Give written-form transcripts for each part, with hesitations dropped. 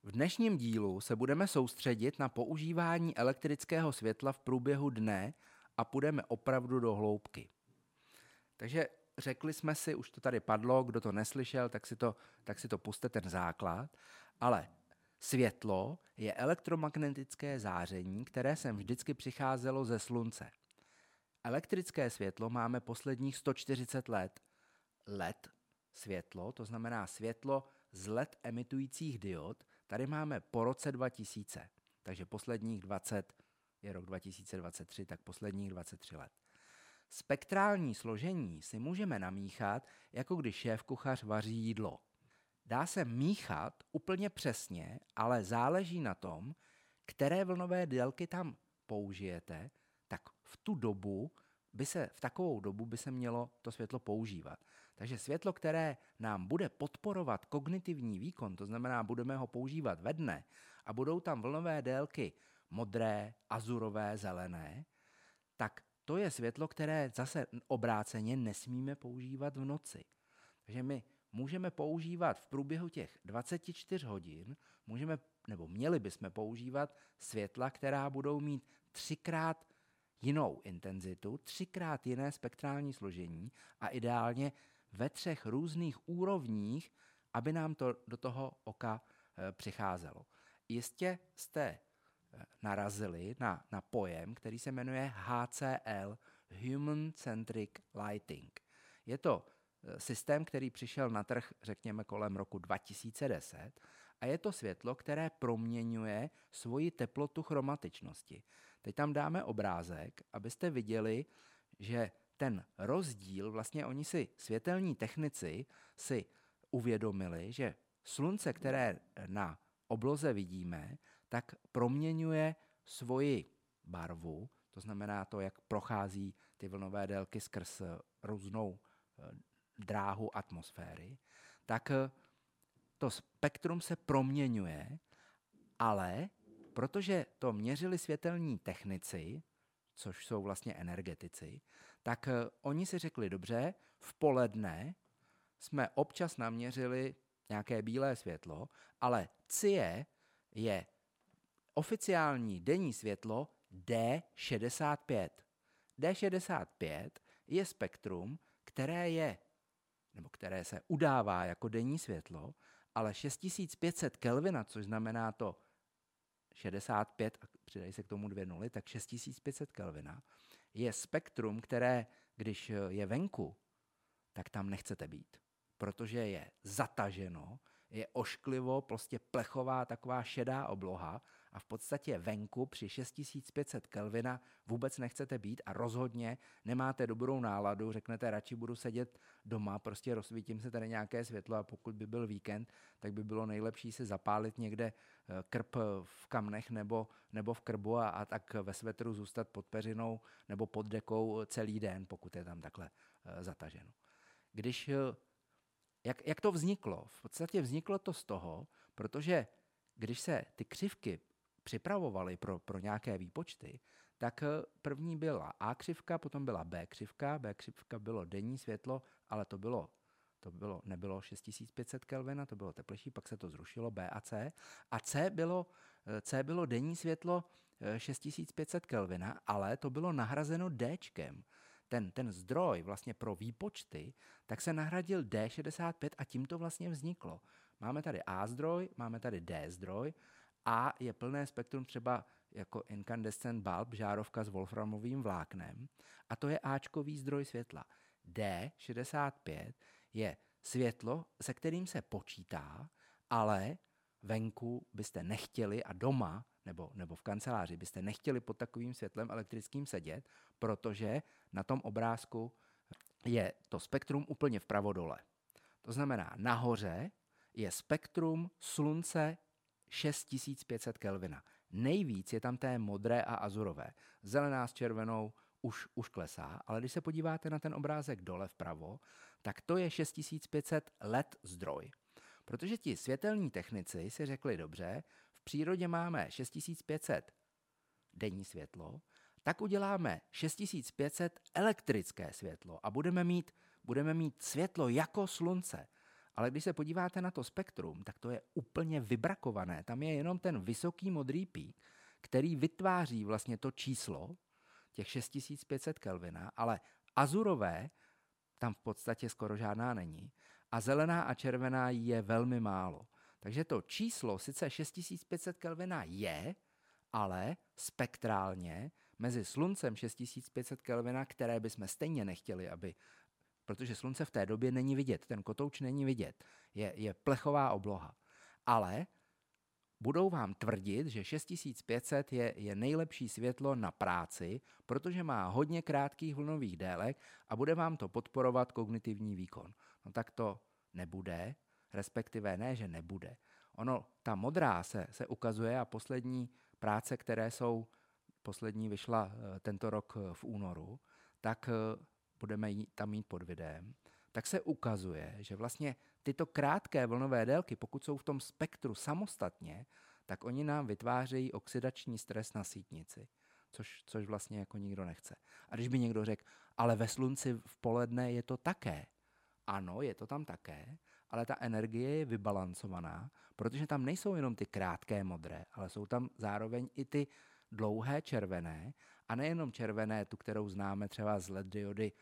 V dnešním dílu se budeme soustředit na používání elektrického světla v průběhu dne a půjdeme opravdu do hloubky. Takže řekli jsme si, už to tady padlo, kdo to neslyšel, tak si to puste ten základ, ale světlo je elektromagnetické záření, které sem vždycky přicházelo ze slunce. Elektrické světlo máme posledních 140 let. LED světlo, to znamená světlo z LED emitujících diod, tady máme po roce 2000, takže posledních 20, je rok 2023, tak posledních 23 let. Spektrální složení si můžeme namíchat, jako když šéfkuchař vaří jídlo. Dá se míchat úplně přesně, ale záleží na tom, které vlnové délky tam použijete, tak v takovou dobu by se mělo to světlo používat. Takže světlo, které nám bude podporovat kognitivní výkon, to znamená, budeme ho používat ve dne a budou tam vlnové délky modré, azurové, zelené, tak to je světlo, které zase obráceně nesmíme používat v noci. Takže my můžeme používat v průběhu těch 24 hodin, měli bychom používat světla, která budou mít 3x jinou intenzitu, 3x jiné spektrální složení a ideálně ve 3 různých úrovních, aby nám to do toho oka přicházelo. Jistě jste narazili na pojem, který se jmenuje HCL, Human Centric Lighting. Je to systém, který přišel na trh, řekněme, kolem roku 2010 a je to světlo, které proměňuje svoji teplotu chromatičnosti. Teď tam dáme obrázek, abyste viděli, že ten rozdíl, vlastně světelní technici si uvědomili, že slunce, které na obloze vidíme, tak proměňuje svoji barvu, to znamená to, jak prochází ty vlnové délky skrz různou dráhu atmosféry, tak to spektrum se proměňuje, ale protože to měřili světelní technici, což jsou vlastně energetici, tak oni si řekli, dobře, v poledne jsme občas naměřili nějaké bílé světlo, ale CIE je oficiální denní světlo D65. D65 je spektrum, které se udává jako denní světlo, ale 6500 Kelvina, což znamená to 65, a přidají se k tomu 2 nuly, tak 6500 Kelvina, je spektrum, které, když je venku, tak tam nechcete být, protože je zataženo, je ošklivo, prostě plechová taková šedá obloha a v podstatě venku při 6500 Kelvina vůbec nechcete být a rozhodně nemáte dobrou náladu, řeknete, radši budu sedět doma, prostě rozsvítím se tady nějaké světlo a pokud by byl víkend, tak by bylo nejlepší si zapálit někde krb v kamnech nebo v krbu a tak ve svetru zůstat pod peřinou nebo pod dekou celý den, pokud je tam takhle zataženo. Jak to vzniklo? V podstatě vzniklo to z toho, protože když se ty křivky připravovaly pro nějaké výpočty, tak první byla A křivka, potom byla B křivka. B křivka bylo denní světlo, ale nebylo 6500 Kelvina, to bylo teplejší, pak se to zrušilo B a C. A C bylo denní světlo 6500 Kelvina, ale to bylo nahrazeno Dčkem. Ten zdroj vlastně pro výpočty, tak se nahradil D65 a tím to vlastně vzniklo. Máme tady A zdroj, máme tady D zdroj. A je plné spektrum třeba jako incandescent bulb, žárovka s wolframovým vláknem. A to je Ačkový zdroj světla. D65 je světlo, se kterým se počítá, ale venku byste nechtěli a doma nebo v kanceláři byste nechtěli pod takovým světlem elektrickým sedět, protože na tom obrázku je to spektrum úplně vpravo dole. To znamená, nahoře je spektrum slunce 6500 Kelvina. Nejvíc je tam té modré a azurové. Zelená s červenou už klesá, ale když se podíváte na ten obrázek dole vpravo, tak to je 6500 LED zdroj. Protože ti světelní technici si řekli, dobře, v přírodě máme 6500 denní světlo, tak uděláme 6500 elektrické světlo a budeme mít světlo jako slunce. Ale když se podíváte na to spektrum, tak to je úplně vybrakované. Tam je jenom ten vysoký modrý pík, který vytváří vlastně to číslo, těch 6500 Kelvina, ale azurové tam v podstatě skoro žádná není a zelená a červená je velmi málo. Takže to číslo sice 6500 Kelvina je, ale spektrálně mezi sluncem 6500 Kelvina, které bychom stejně nechtěli, protože slunce v té době není vidět, ten kotouč není vidět, je plechová obloha. Ale budou vám tvrdit, že 6500 je nejlepší světlo na práci, protože má hodně krátkých vlnových délek a bude vám to podporovat kognitivní výkon. No tak to nebude, respektive ne, že nebude. Ta modrá se ukazuje a poslední práce, poslední vyšla tento rok v únoru, tak budeme tam mít pod videem, tak se ukazuje, že vlastně tyto krátké vlnové délky, pokud jsou v tom spektru samostatně, tak oni nám vytvářejí oxidační stres na sítnici, což vlastně jako nikdo nechce. A když by někdo řekl, ale ve slunci v poledne je to také. Ano, je to tam také, ale ta energie je vybalancovaná, protože tam nejsou jenom ty krátké modré, ale jsou tam zároveň i ty dlouhé červené a nejenom červené, tu, kterou známe třeba z LED diody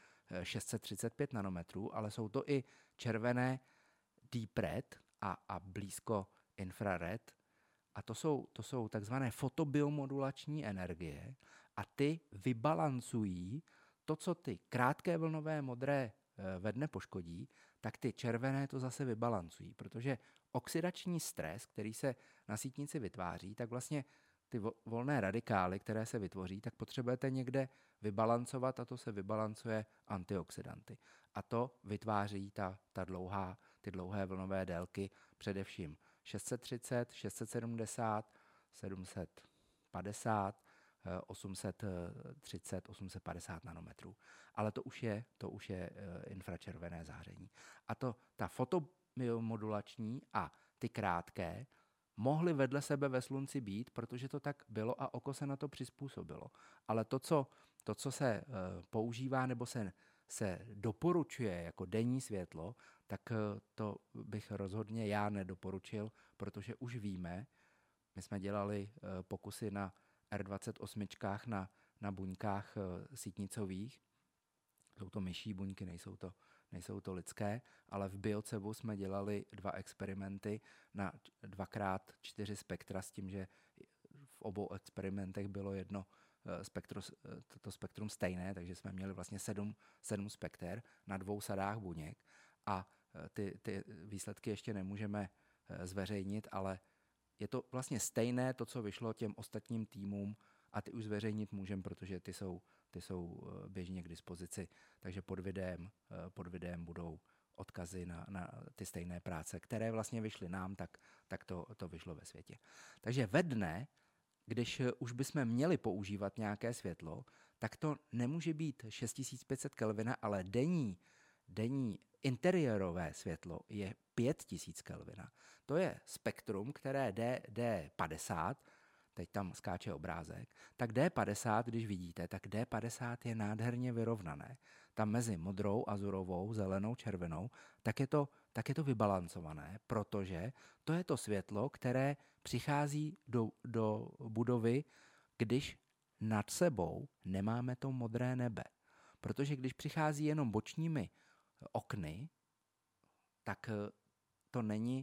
635 nanometrů, ale jsou to i červené deep red a blízko infrared. A to jsou takzvané fotobiomodulační energie a ty vybalancují to, co ty krátké vlnové modré ve dne poškodí, tak ty červené to zase vybalancují, protože oxidační stres, který se na sítnici vytváří, tak vlastně ty volné radikály, které se vytvoří, tak potřebujete někde vybalancovat a to se vybalancuje antioxidanty. A to vytváří ty dlouhé vlnové délky, především 630, 670, 750, 830, 850 nanometrů. Ale to už je infračervené záření. A ta fotobiomodulační a ty krátké mohly vedle sebe ve slunci být, protože to tak bylo a oko se na to přizpůsobilo. Ale to, co se používá nebo se doporučuje jako denní světlo, tak to bych rozhodně já nedoporučil, protože už víme, my jsme dělali pokusy na R28 na buňkách sítnicových, jsou to myší buňky, nejsou to lidské, ale v biocevu jsme dělali 2 experimenty na 2x4 spektra s tím, že v obou experimentech bylo jedno to spektrum stejné, takže jsme měli vlastně 7 spekter na 2 sadách buněk a ty výsledky ještě nemůžeme zveřejnit, ale je to vlastně stejné to, co vyšlo těm ostatním týmům a ty už zveřejnit můžeme, protože ty jsou běžně k dispozici, takže pod videem budou odkazy na ty stejné práce, které vlastně vyšly nám, tak to vyšlo ve světě. Takže ve dne, když už bychom měli používat nějaké světlo, tak to nemůže být 6500 Kelvina, ale denní interiérové světlo je 5000 Kelvina. To je spektrum, které D50, teď tam skáče obrázek, tak D50, když vidíte, tak D50 je nádherně vyrovnané. Tam mezi modrou, azurovou, zelenou, červenou, tak je to vybalancované, protože to je to světlo, které přichází do budovy, když nad sebou nemáme to modré nebe. Protože když přichází jenom bočními okny, tak to není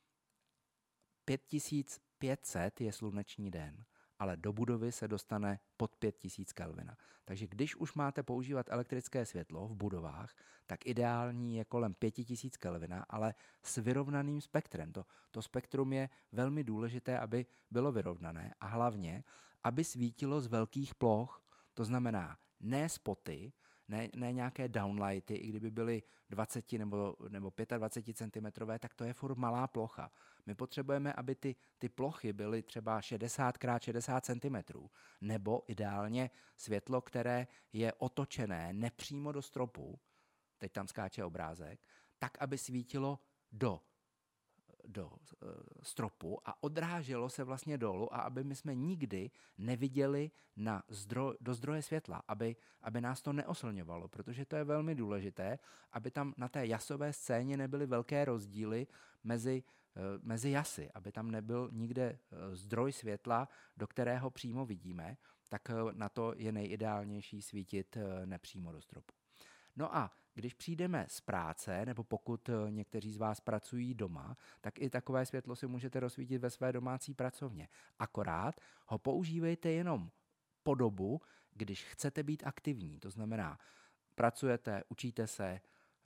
5500 je sluneční den, ale do budovy se dostane pod 5000 Kelvina. Takže když už máte používat elektrické světlo v budovách, tak ideální je kolem 5000 Kelvina, ale s vyrovnaným spektrem. To spektrum je velmi důležité, aby bylo vyrovnané a hlavně, aby svítilo z velkých ploch, to znamená ne spoty, ne nějaké downlighty, i kdyby byly 20 nebo 25 cm, tak to je furt malá plocha. My potřebujeme, aby ty plochy byly třeba 60 x 60 cm, nebo ideálně světlo, které je otočené nepřímo do stropu, teď tam skáče obrázek, tak, aby svítilo stropu a odráželo se vlastně dolů a aby my jsme nikdy neviděli do zdroje světla, aby nás to neoslňovalo, protože to je velmi důležité, aby tam na té jasové scéně nebyly velké rozdíly mezi jasy, aby tam nebyl nikde zdroj světla, do kterého přímo vidíme, tak na to je nejideálnější svítit nepřímo do stropu. No a když přijdeme z práce, nebo pokud někteří z vás pracují doma, tak i takové světlo si můžete rozsvítit ve své domácí pracovně. Akorát ho používejte jenom po dobu, když chcete být aktivní. To znamená, pracujete, učíte se,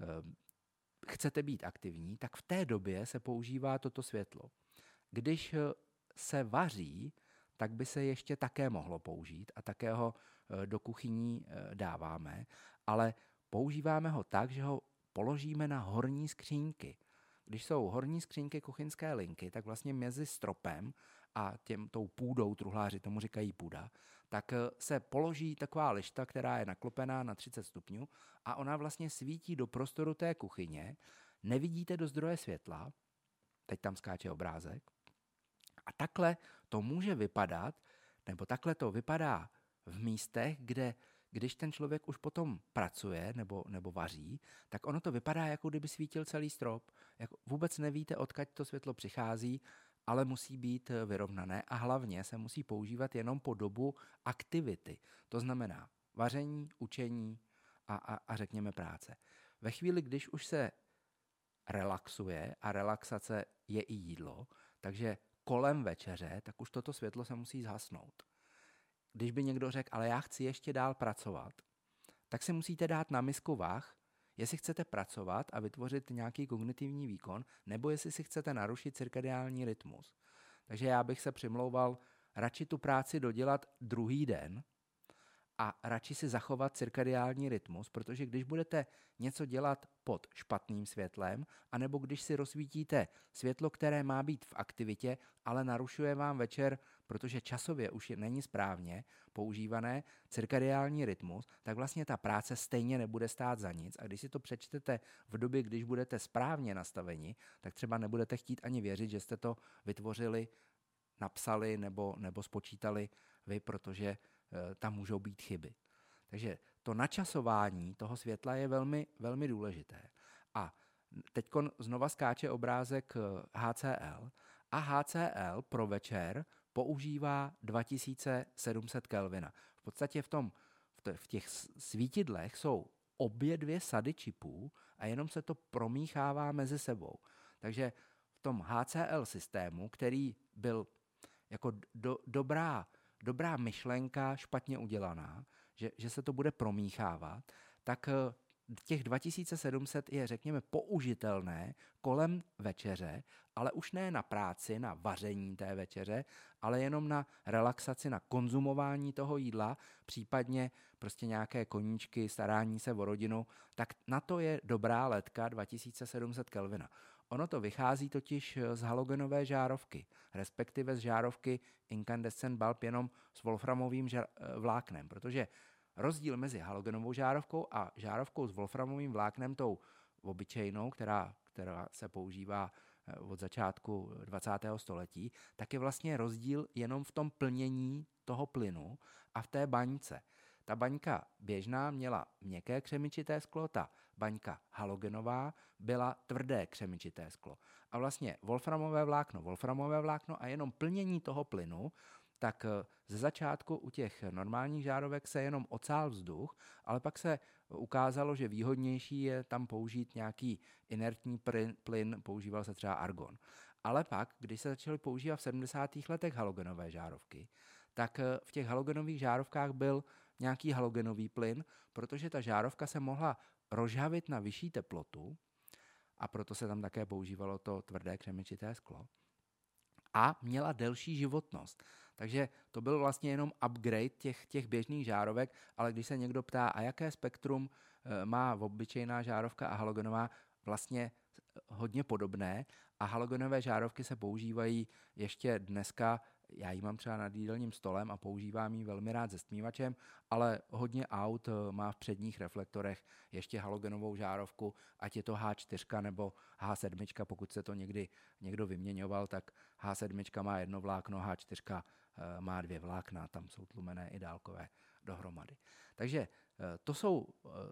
chcete být aktivní, tak v té době se používá toto světlo. Když se vaří, tak by se ještě také mohlo použít a také ho do kuchyní dáváme, ale používáme ho tak, že ho položíme na horní skřínky. Když jsou horní skřínky kuchyňské linky, tak vlastně mezi stropem a tou půdou, truhláři tomu říkají půda, tak se položí taková lišta, která je naklopená na 30 stupňů a ona vlastně svítí do prostoru té kuchyně. Nevidíte do zdroje světla, teď tam skáče obrázek, a takhle to může vypadat, nebo takhle to vypadá v místech, kde když ten člověk už potom pracuje nebo vaří, tak ono to vypadá, jako kdyby svítil celý strop. Vůbec nevíte, odkud to světlo přichází, ale musí být vyrovnané a hlavně se musí používat jenom po dobu aktivity. To znamená vaření, učení a řekněme práce. Ve chvíli, když už se relaxuje a relaxace je i jídlo, takže kolem večeře, tak už toto světlo se musí zhasnout. Když by někdo řekl, ale já chci ještě dál pracovat, tak si musíte dát na misku vah, jestli chcete pracovat a vytvořit nějaký kognitivní výkon, nebo jestli si chcete narušit cirkadiální rytmus. Takže já bych se přimlouval radši tu práci dodělat druhý den a radši si zachovat cirkadiální rytmus, protože když budete něco dělat pod špatným světlem, anebo když si rozsvítíte světlo, které má být v aktivitě, ale narušuje vám večer, protože časově už není správně používané cirkadiální rytmus, tak vlastně ta práce stejně nebude stát za nic. A když si to přečtete v době, když budete správně nastaveni, tak třeba nebudete chtít ani věřit, že jste to vytvořili, napsali nebo spočítali vy, protože tam můžou být chyby. Takže to načasování toho světla je velmi, velmi důležité. A teď znova skáče obrázek HCl a HCl pro večer používá 2700 Kelvina. V podstatě v těch svítidlech jsou obě dvě sady čipů a jenom se to promíchává mezi sebou. Takže v tom HCl systému, který byl jako dobrá myšlenka špatně udělaná, že se to bude promíchávat, tak těch 2700 je, řekněme, použitelné kolem večeře, ale už ne na práci, na vaření té večeře, ale jenom na relaxaci, na konzumování toho jídla, případně prostě nějaké koníčky, starání se o rodinu, tak na to je dobrá ledka 2700 Kelvina. Ono to vychází totiž z halogenové žárovky, respektive z žárovky incandescent bulb jenom s wolframovým vláknem, protože rozdíl mezi halogenovou žárovkou a žárovkou s wolframovým vláknem, tou obyčejnou, která se používá od začátku 20. století, tak je vlastně rozdíl jenom v tom plnění toho plynu a v té baňce. Ta baňka běžná měla měkké křemičité sklo, ta baňka halogenová byla tvrdé křemičité sklo. A vlastně wolframové vlákno a jenom plnění toho plynu, tak ze začátku u těch normálních žárovek se jenom ocál vzduch, ale pak se ukázalo, že výhodnější je tam použít nějaký inertní plyn, používal se třeba argon. Ale pak, když se začaly používat v 70. letech halogenové žárovky, tak v těch halogenových žárovkách byl nějaký halogenový plyn, protože ta žárovka se mohla rozžhavit na vyšší teplotu a proto se tam také používalo to tvrdé křemičité sklo. A měla delší životnost. Takže to byl vlastně jenom upgrade těch běžných žárovek, ale když se někdo ptá, a jaké spektrum má obyčejná žárovka a halogenová, vlastně hodně podobné a halogenové žárovky se používají ještě dneska já ji mám třeba nad jídelním stolem a používám ji velmi rád se stmívačem, ale hodně aut má v předních reflektorech ještě halogenovou žárovku, ať je to H4 nebo H7, pokud se to někdy někdo vyměňoval, tak H7 má jedno vlákno, H4 má 2 vlákna, tam jsou tlumené i dálkové dohromady. Takže to jsou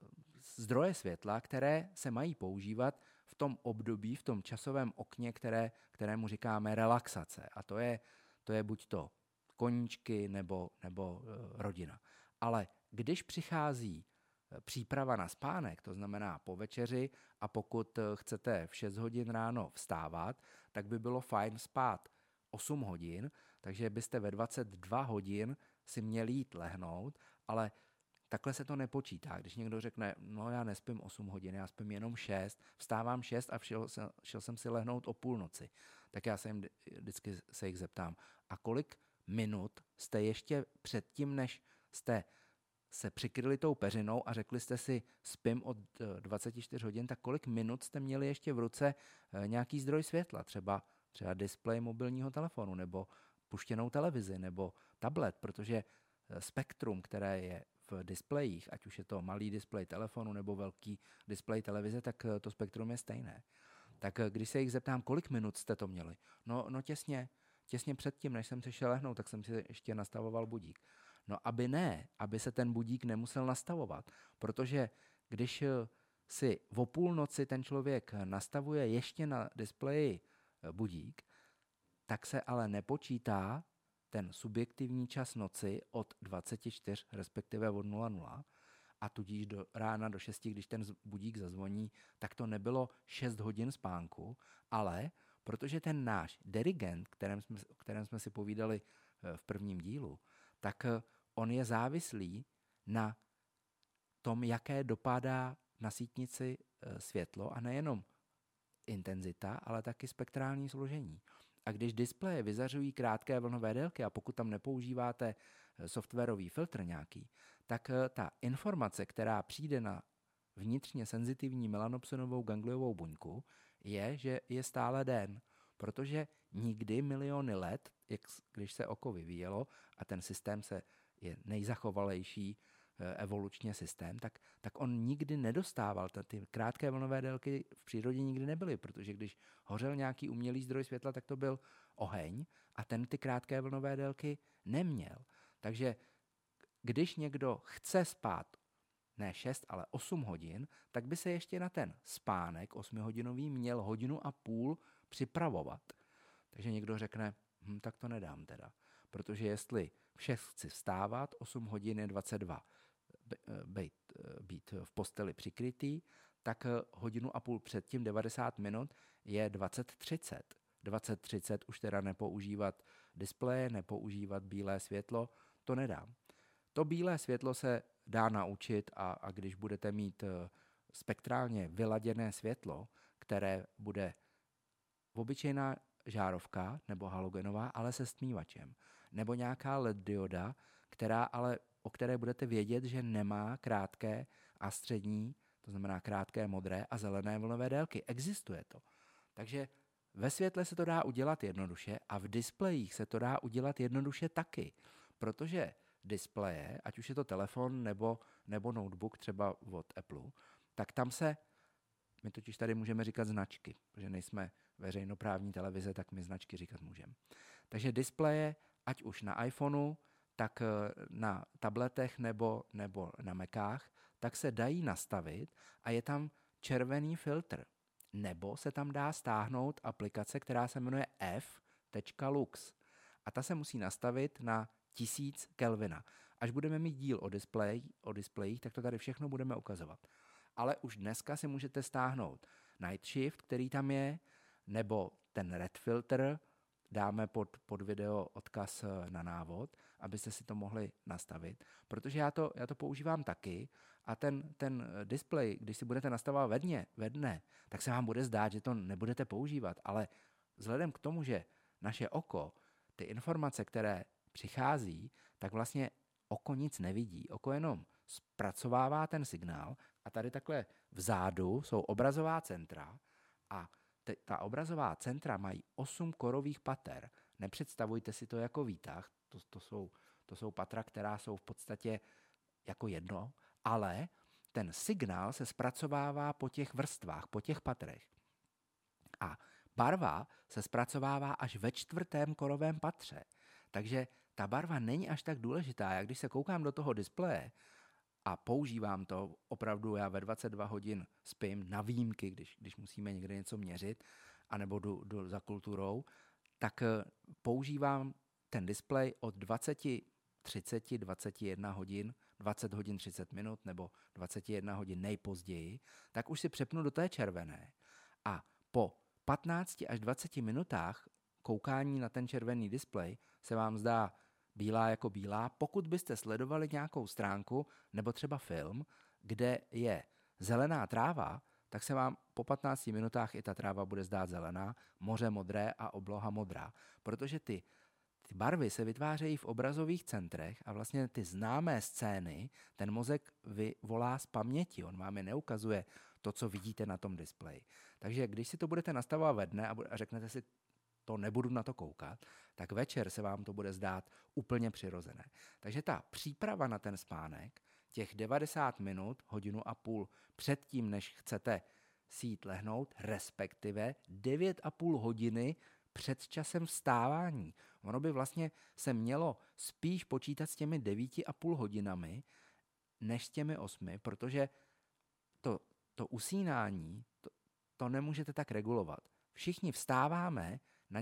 zdroje světla, které se mají používat v tom období, v tom časovém okně, kterému říkáme relaxace. A to je buď to koníčky nebo rodina. Ale když přichází příprava na spánek, to znamená po večeři, a pokud chcete v 6 hodin ráno vstávat, tak by bylo fajn spát 8 hodin, takže byste ve 22 hodin si měli jít lehnout, ale takhle se to nepočítá. Když někdo řekne, no já nespím 8 hodin, já spím jenom 6, vstávám 6 a šel jsem si lehnout o půlnoci, tak já se jim vždycky se jich zeptám, a kolik minut jste ještě předtím, než jste se přikryli tou peřinou a řekli jste si, spím od 24 hodin, tak kolik minut jste měli ještě v ruce nějaký zdroj světla, třeba displej mobilního telefonu, nebo puštěnou televizi, nebo tablet, protože spektrum, které je v displejích, ať už je to malý displej telefonu nebo velký displej televize, tak to spektrum je stejné. Tak když se jich zeptám, kolik minut jste to měli? No těsně předtím, než jsem se šel lehnout, tak jsem si ještě nastavoval budík. No aby se ten budík nemusel nastavovat, protože když si o půlnoci ten člověk nastavuje ještě na displeji budík, tak se ale nepočítá ten subjektivní čas noci od 24, respektive od 00, a tudíž do rána do 6, když ten budík zazvoní, tak to nebylo 6 hodin spánku, ale protože ten náš dirigent, o kterém jsme si povídali v prvním dílu, tak on je závislý na tom, jaké dopadá na sítnici světlo, a nejenom intenzita, ale taky spektrální složení. A když displeje vyzařují krátké vlnové délky, a pokud tam nepoužíváte softwarový filtr nějaký, tak ta informace, která přijde na vnitřně senzitivní melanopsinovou gangliovou buňku, je, že je stále den, protože nikdy miliony let, když se oko vyvíjelo a ten systém je nejzachovalejší evolučně systém, tak on nikdy nedostával. Ty krátké vlnové délky v přírodě nikdy nebyly, protože když hořel nějaký umělý zdroj světla, tak to byl oheň a ten ty krátké vlnové délky neměl. Takže když někdo chce spát ne 6, ale 8 hodin, tak by se ještě na ten spánek 8hodinový měl 1,5 hodiny připravovat. Takže někdo řekne, tak to nedám teda, protože jestli v 6 chci vstávat, 8 hodin je 22, být v posteli přikrytý, tak 1,5 hodiny předtím, 90 minut, je 20:30. 20:30 už teda nepoužívat displeje, nepoužívat bílé světlo, to nedám. To bílé světlo se dá naučit, a když budete mít spektrálně vyladěné světlo, které bude obyčejná žárovka nebo halogenová, ale se stmívačem, nebo nějaká LED dioda, o které budete vědět, že nemá krátké a střední, to znamená krátké modré a zelené vlnové délky. Existuje to. Takže ve světle se to dá udělat jednoduše a v displejích se to dá udělat jednoduše taky, protože displeje, ať už je to telefon nebo notebook třeba od Apple, tak tam my totiž tady můžeme říkat značky, protože nejsme veřejnoprávní televize, tak my značky říkat můžeme. Takže displeje, ať už na iPhoneu, tak na tabletech nebo na Macách, tak se dají nastavit a je tam červený filtr. Nebo se tam dá stáhnout aplikace, která se jmenuje f.lux. A ta se musí nastavit na 1000 Kelvina. Až budeme mít díl o displejích, tak to tady všechno budeme ukazovat. Ale už dneska si můžete stáhnout Night Shift, který tam je, nebo ten Red Filter, dáme pod video odkaz na návod, abyste si to mohli nastavit, protože já to používám taky a ten displej, když si budete nastavovat ve dne, tak se vám bude zdát, že to nebudete používat, ale vzhledem k tomu, že naše oko, ty informace, které přichází, tak vlastně oko nic nevidí. Oko jenom zpracovává ten signál a tady takhle vzadu jsou obrazová centra a ta obrazová centra mají 8 korových pater. nepředstavujte si to jako výtah, to jsou patra, která jsou v podstatě jako jedno, ale ten signál se zpracovává po těch vrstvách, po těch patrech. A barva se zpracovává až ve 4. korovém patře. Takže ta barva není až tak důležitá. Já když se koukám do toho displeje a používám to, opravdu já ve 22 hodin spím na výjimky, když musíme někde něco měřit, anebo jdu za kulturou, tak používám ten displej od 20, 30, 21 hodin, 20 hodin 30 minut nebo 21 hodin nejpozději, tak už si přepnu do té červené. A po 15 až 20 minutách koukání na ten červený displej se vám zdá bílá jako bílá, pokud byste sledovali nějakou stránku nebo třeba film, kde je zelená tráva, tak se vám po 15 minutách i ta tráva bude zdát zelená, moře modré a obloha modrá. Protože ty barvy se vytvářejí v obrazových centrech a vlastně ty známé scény ten mozek vyvolá z paměti. On vám je neukazuje to, co vidíte na tom displeji. Takže když si to budete nastavovat ve dne a řeknete si, to nebudu na to koukat, tak večer se vám to bude zdát úplně přirozené. Takže ta příprava na ten spánek, těch 90 minut, hodinu a půl předtím, než chcete si jít lehnout, respektive 9,5 hodiny před časem vstávání. Ono by vlastně se mělo spíš počítat s těmi 9,5 hodinami, než s těmi 8, protože to usínání, to nemůžete tak regulovat. Všichni vstáváme na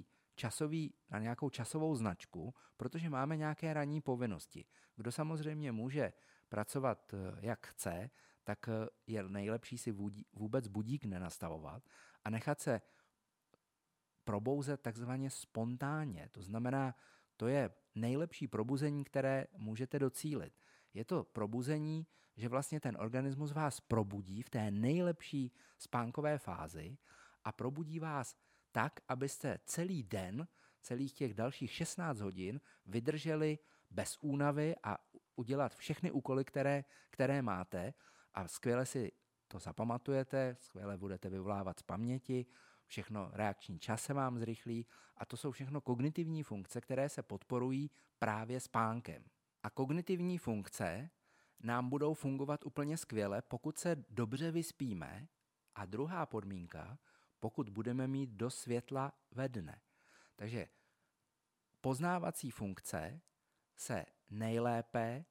nějakou časovou značku, protože máme nějaké ranní povinnosti. Kdo samozřejmě může pracovat jak chce, tak je nejlepší si vůbec budík nenastavovat a nechat se probouzet takzvaně spontánně. To znamená, to je nejlepší probuzení, které můžete docílit. Je to probuzení, že vlastně ten organismus vás probudí v té nejlepší spánkové fázi a probudí vás tak, abyste celý den, celých těch dalších 16 hodin vydrželi bez únavy a udělat všechny úkoly, které máte a skvěle si to zapamatujete, skvěle budete vyvolávat z paměti, všechno reakční čas se vám zrychlí a to jsou všechno kognitivní funkce, které se podporují právě spánkem. A kognitivní funkce nám budou fungovat úplně skvěle, pokud se dobře vyspíme a druhá podmínka, pokud budeme mít dost světla ve dne. Takže poznávací funkce se nejlépe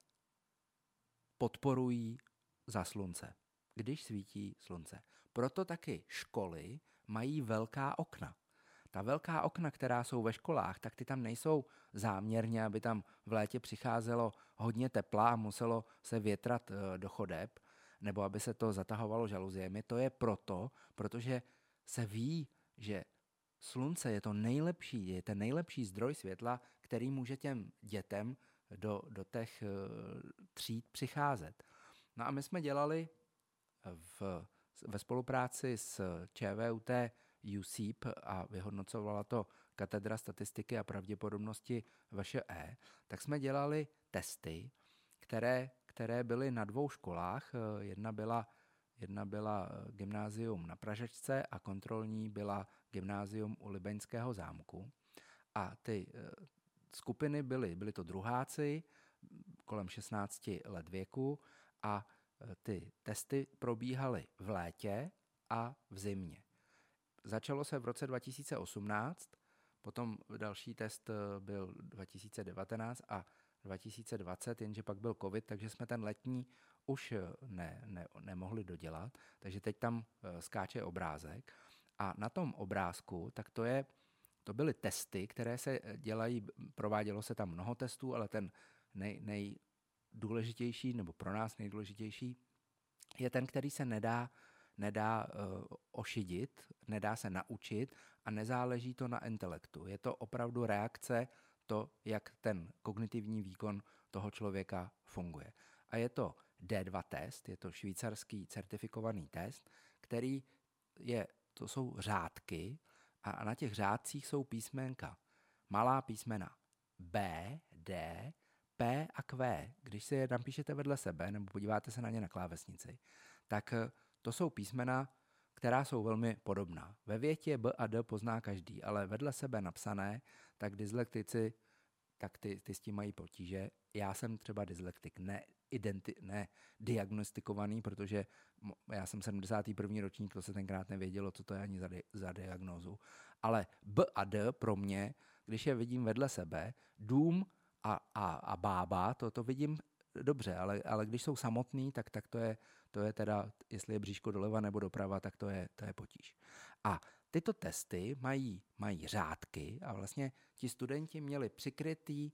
podporují za slunce, když svítí slunce. Proto taky školy mají velká okna. Ta velká okna, která jsou ve školách, tak ty tam nejsou záměrně, aby tam v létě přicházelo hodně tepla a muselo se větrat do chodeb, nebo aby se to zatahovalo žaluziemi. To je protože se ví, že slunce je ten nejlepší zdroj světla, který může těm dětem do těch tříd přicházet. No a my jsme dělali ve spolupráci s ČVUT USEEP a vyhodnocovala to Katedra statistiky a pravděpodobnosti VŠE, tak jsme dělali testy, které byly na 2 školách. Jedna byla gymnázium na Pražečce a kontrolní byla gymnázium u Libeňského zámku. A ty skupiny byly to druháci kolem 16 let věku a ty testy probíhaly v létě a v zimě. Začalo se v roce 2018, potom další test byl 2019 a 2020, jenže pak byl covid, takže jsme ten letní už nemohli dodělat, takže teď tam skáče obrázek a na tom obrázku, tak to byly testy, které se dělají, provádělo se tam mnoho testů, ale ten nejdůležitější, nebo pro nás nejdůležitější, je ten, který se nedá ošidit, nedá se naučit a nezáleží to na intelektu. Je to opravdu reakce, to, jak ten kognitivní výkon toho člověka funguje. A je to D2 test, je to švýcarský certifikovaný test, to jsou řádky a na těch řádcích jsou písmenka, malá písmena B, D, P a Q. Když si je napíšete vedle sebe nebo podíváte se na ně na klávesnici, tak to jsou písmena, která jsou velmi podobná. Ve větě B a D pozná každý, ale vedle sebe napsané, tak dyslektici, tak ty s tím mají potíže. Já jsem třeba dyslektik, ne diagnostikovaný, protože já jsem 71. ročník, to se tenkrát nevědělo, co to je ani za diagnózu. Ale B a D pro mě, když je vidím vedle sebe, dům a bába, to vidím dobře, ale když jsou samotný, tak to je teda, jestli je bříško doleva nebo doprava, tak to je potíž. A tyto testy mají řádky a vlastně ti studenti měli přikrytý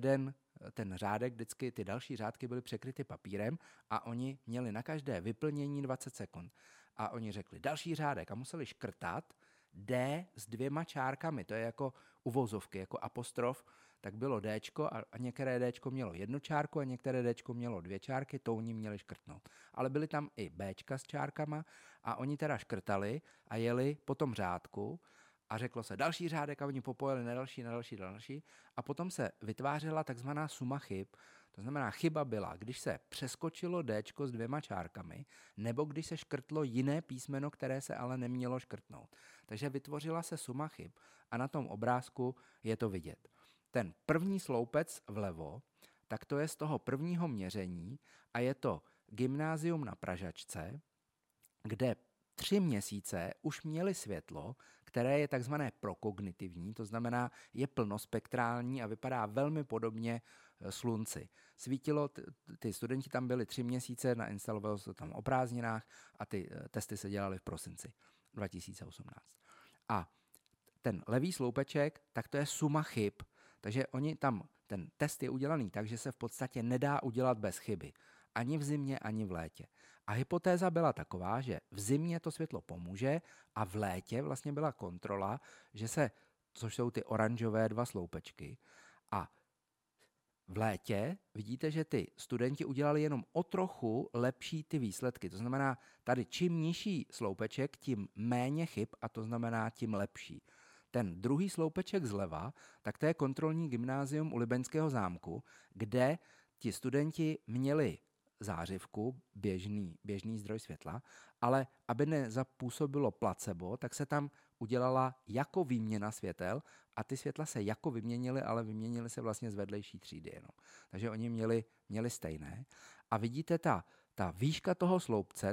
ten řádek, vždycky ty další řádky byly překryty papírem a oni měli na každé vyplnění 20 sekund. A oni řekli další řádek a museli škrtat D s 2 čárkami, to je jako uvozovky, jako apostrof, tak bylo Dčko a některé Dčko mělo 1 čárku a některé Dčko mělo 2 čárky, to oni měli škrtnout. Ale byly tam i Bčka s čárkama a oni teda škrtali a jeli po tom řádku a řeklo se další řádek a oni popojeli na další a potom se vytvářela takzvaná suma chyb. To znamená, chyba byla, když se přeskočilo Dčko s 2 čárkami nebo když se škrtlo jiné písmeno, které se ale nemělo škrtnout. Takže vytvořila se suma chyb a na tom obrázku je to vidět. Ten první sloupec vlevo, tak to je z toho prvního měření a je to gymnázium na Pražačce, kde 3 měsíce už měli světlo, které je takzvané prokognitivní, to znamená je plnospektrální a vypadá velmi podobně slunci. Svítilo, ty studenti tam byli 3 měsíce, nainstalovalo se tam o prázdninách a ty testy se dělaly v prosinci 2018. A ten levý sloupeček, tak to je suma chyb. Takže ten test je udělaný tak, že se v podstatě nedá udělat bez chyby. Ani v zimě, ani v létě. A hypotéza byla taková, že v zimě to světlo pomůže a v létě vlastně byla kontrola, což jsou ty oranžové 2 sloupečky. A v létě vidíte, že ty studenti udělali jenom o trochu lepší ty výsledky. To znamená, tady čím nižší sloupeček, tím méně chyb a to znamená tím lepší. Ten druhý sloupeček zleva, tak to je kontrolní gymnázium u Libeňského zámku, kde ti studenti měli zářivku, běžný zdroj světla, ale aby nezapůsobilo placebo, tak se tam udělala jako výměna světel a ty světla se jako vyměnily, ale vyměnily se vlastně z vedlejší třídy jenom. Takže oni měli stejné. A vidíte, ta výška toho sloupce,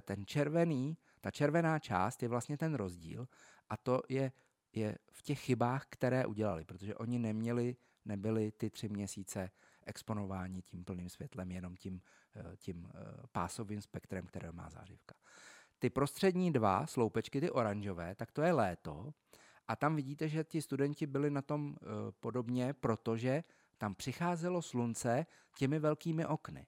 ta červená část je vlastně ten rozdíl a to je v těch chybách, které udělali, protože oni nebyli ty 3 měsíce exponováni tím plným světlem, jenom tím pásovým spektrem, které má zářivka. Ty prostřední 2 sloupečky, ty oranžové, tak to je léto a tam vidíte, že ti studenti byli na tom podobně, protože tam přicházelo slunce těmi velkými okny.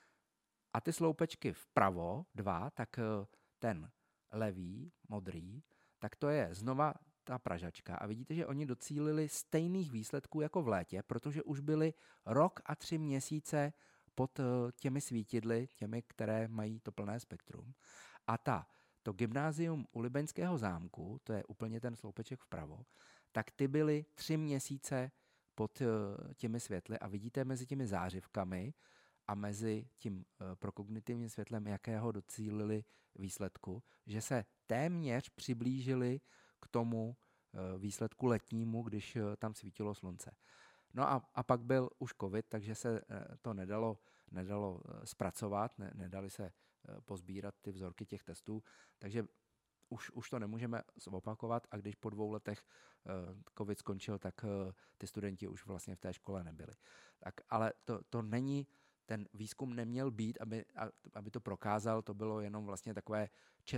A ty sloupečky vpravo 2, tak ten levý, modrý, tak to je znova ta Pražačka a vidíte, že oni docílili stejných výsledků jako v létě, protože už byli rok a 3 měsíce pod těmi svítidly, těmi, které mají to plné spektrum. A to gymnázium u Libeňského zámku, to je úplně ten sloupeček vpravo, tak ty byly 3 měsíce pod těmi světly a vidíte mezi těmi zářivkami a mezi tím prokognitivním světlem, jakého docílili výsledku, že se téměř přiblížili k tomu výsledku letnímu, když tam svítilo slunce. No a pak byl už covid, takže se to nedalo zpracovat, nedali se pozbírat ty vzorky těch testů, takže už to nemůžeme zopakovat a když po 2 letech covid skončil, tak ty studenti už vlastně v té škole nebyli. Ale to není, ten výzkum neměl být, aby to prokázal, to bylo jenom vlastně takové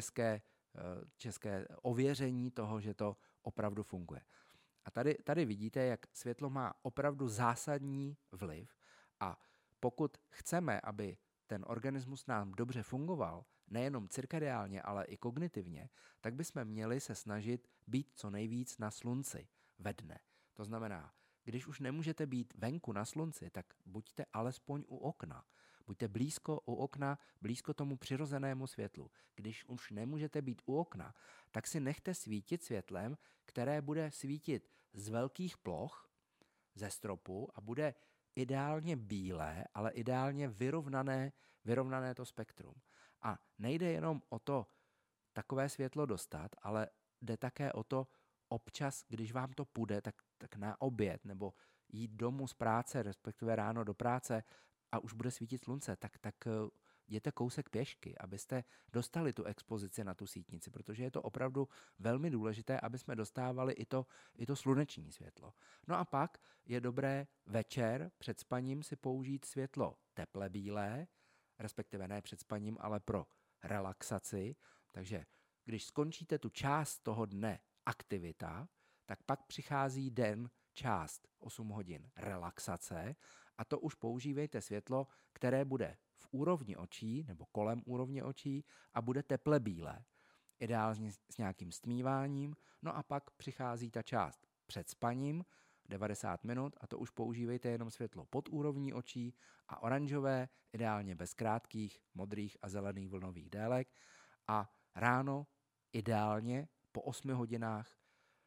české ověření toho, že to opravdu funguje. A tady vidíte, jak světlo má opravdu zásadní vliv a pokud chceme, aby ten organismus nám dobře fungoval, nejenom cirkadiálně, ale i kognitivně, tak bychom měli se snažit být co nejvíc na slunci ve dne. To znamená, když už nemůžete být venku na slunci, tak buďte alespoň u okna. Buďte blízko u okna, blízko tomu přirozenému světlu. Když už nemůžete být u okna, tak si nechte svítit světlem, které bude svítit z velkých ploch, ze stropu a bude ideálně bílé, ale ideálně vyrovnané to spektrum. A nejde jenom o to takové světlo dostat, ale jde také o to, občas, když vám to půjde, tak na oběd nebo jít domů z práce, respektive ráno do práce a už bude svítit slunce, tak jděte kousek pěšky, abyste dostali tu expozici na tu sítnici, protože je to opravdu velmi důležité, aby jsme dostávali i to sluneční světlo. No a pak je dobré večer před spaním si použít světlo teple bílé, respektive ne před spaním, ale pro relaxaci. Takže když skončíte tu část toho dne aktivita, tak pak přichází den, část 8 hodin relaxace a to už používejte světlo, které bude v úrovni očí nebo kolem úrovně očí a bude teple bílé. Ideálně s nějakým stmíváním, no a pak přichází ta část před spaním, 90 minut a to už používejte jenom světlo pod úrovní očí a oranžové, ideálně bez krátkých, modrých a zelených vlnových délek a ráno ideálně po 8 hodinách,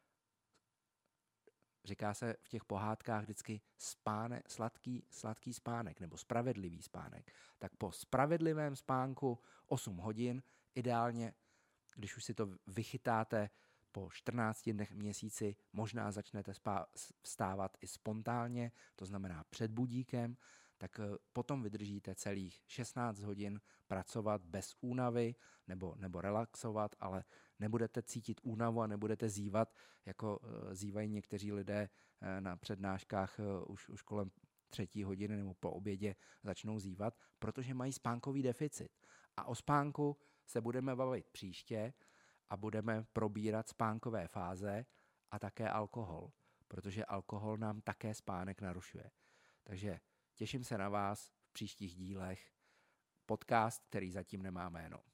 říká se v těch pohádkách vždycky sladký spánek nebo spravedlivý spánek. Tak po spravedlivém spánku 8 hodin, ideálně, když už si to vychytáte po 14 dnech měsíci, možná začnete vstávat i spontánně, to znamená před budíkem, tak potom vydržíte celých 16 hodin pracovat bez únavy nebo relaxovat, ale nebudete cítit únavu a nebudete zívat, jako zívají někteří lidé na přednáškách už kolem 3. hodiny nebo po obědě začnou zívat, protože mají spánkový deficit. A o spánku se budeme bavit příště a budeme probírat spánkové fáze a také alkohol, protože alkohol nám také spánek narušuje. Takže těším se na vás v příštích dílech. Podcast, který zatím nemá jméno.